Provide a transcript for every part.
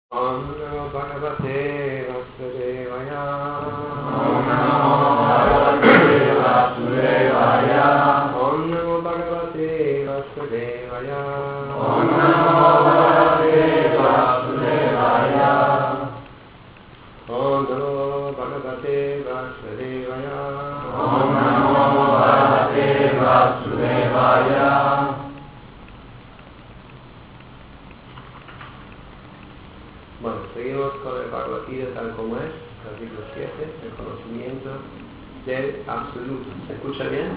Om Namo Bhagavate Vasudevaya. Om Namo Bhagavate Vasudevaya. Om Namo Bhagavate Vasudevaya. Om Namo Bhagavate Vasudevaya. Om Namo Bhagavate Vasudevaya. Om Namo Bhagavate Vasudevaya. Bueno, seguimos con el Bhagavad Gita tal como es, capítulo 7, el conocimiento del absoluto. ¿Se escucha bien?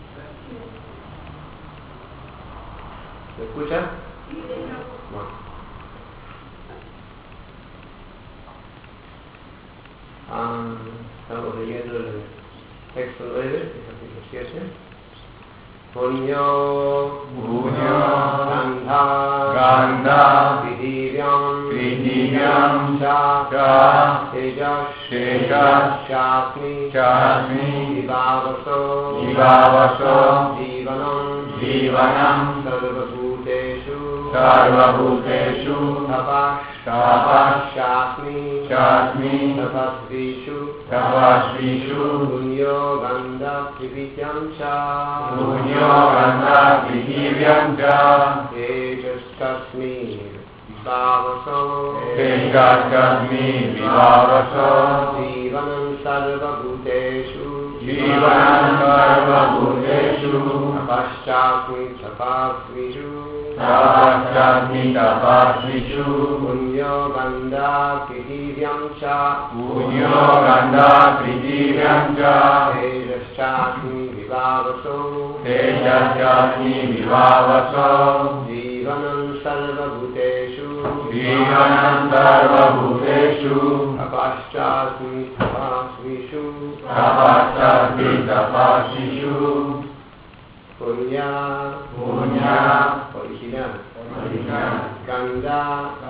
¿Se escucha? Bueno. Estamos leyendo el texto 9, el capítulo 7. Puño, Gandha, Prithivyam, Cha, Tejas, Shasmi, Vibhavaso, Jivanam, Sarvabhuteshu, Tapas, Shasmi, Tapasvishu, Punyo, Gandha, Prithivyam, Cha, Tejaskasmi, Vibhavaso, Jivanam sarvabhuteshu, Tapasvishu, Punyo Gandha Prithivyam Cha, Tejaskasmi Vibhavaso, Jivanam sarvabhuteshu, Tapasvishu, Punya, original, Gandha,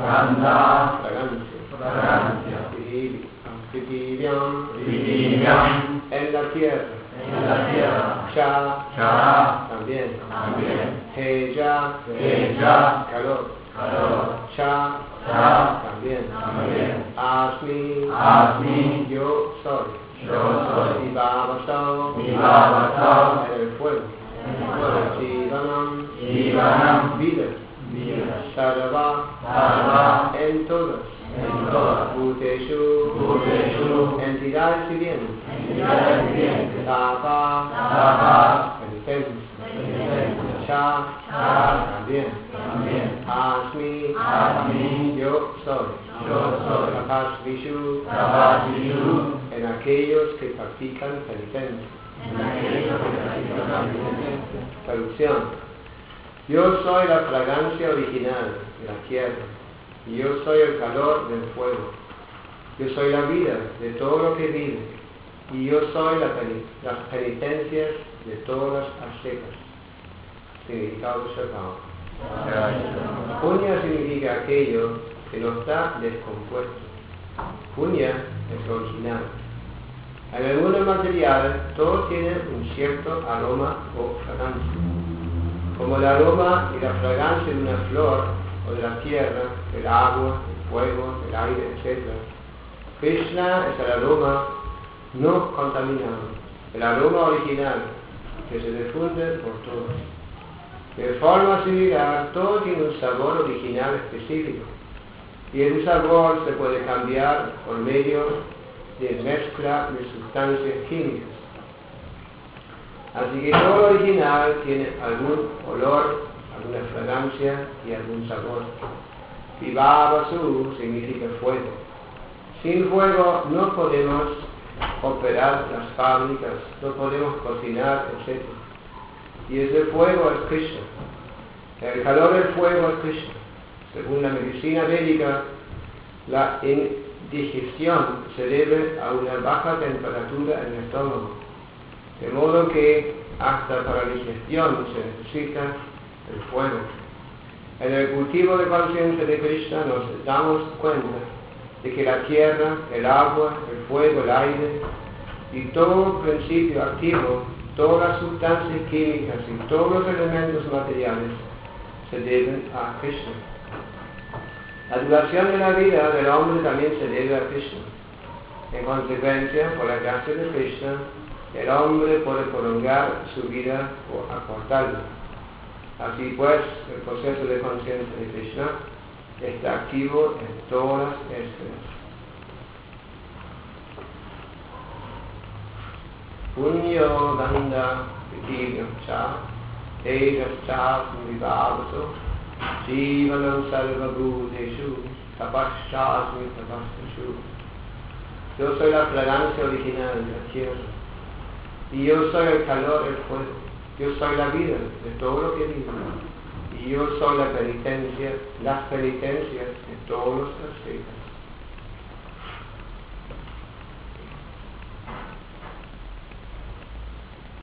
fragancia, Prithivyam, en la tierra, Cha, también, Teja, calor, Cha, también, Asmi, yo soy, Vibhavaso, en el fuego, Jivanam, vida, Sarva, en todas, Bhuteshu, entidades vivientes, Tapa, penitencia, Cha, también, Asmi, yo soy, Tapasvishu, en aquellos que practican penitencia. Traducción: yo soy la fragancia original de la tierra, y yo soy el calor del fuego. Yo soy la vida de todo lo que vive, y yo soy las penitencias de todas las ascetas. Significado observado. Punya significa aquello que no está descompuesto. Punya es original. En el mundo material todo tiene un cierto aroma o fragancia, como el aroma y la fragancia de una flor o de la tierra, del agua, del fuego, del aire, etc. Krishna es el aroma no contaminado, el aroma original que se difunde por todos. De forma similar, todo tiene un sabor original específico, y el sabor se puede cambiar por medio de mezcla de sustancias químicas. Así que todo lo original tiene algún olor, alguna fragancia y algún sabor. Vibhavasu significa fuego. Sin fuego no podemos operar las fábricas, no podemos cocinar, etc. Y ese fuego es Krishna. El calor del fuego es Krishna. Según la medicina védica, la indigestión se debe a una baja temperatura en el estómago, de modo que hasta para la digestión se necesita el fuego. En el cultivo de conciencia de Krishna nos damos cuenta de que la tierra, el agua, el fuego, el aire y todo principio activo, todas las sustancias químicas y todos los elementos materiales se deben a Krishna. La duración de la vida del hombre también se debe a Krishna. En consecuencia, por la gracia de Krishna, el hombre puede prolongar su vida o acortarla. Así pues, el proceso de conciencia de Krishna está activo en todas las esferas. Punyo ganda vitirya cha tejas cha vivavaso jivanam sarva bhuteshu tapaschasmi tapastashu. Yo soy la fragancia original de la tierra y yo soy el calor del fuego. Yo soy la vida de todo lo que vive y yo soy las penitencias de todos los ascetas.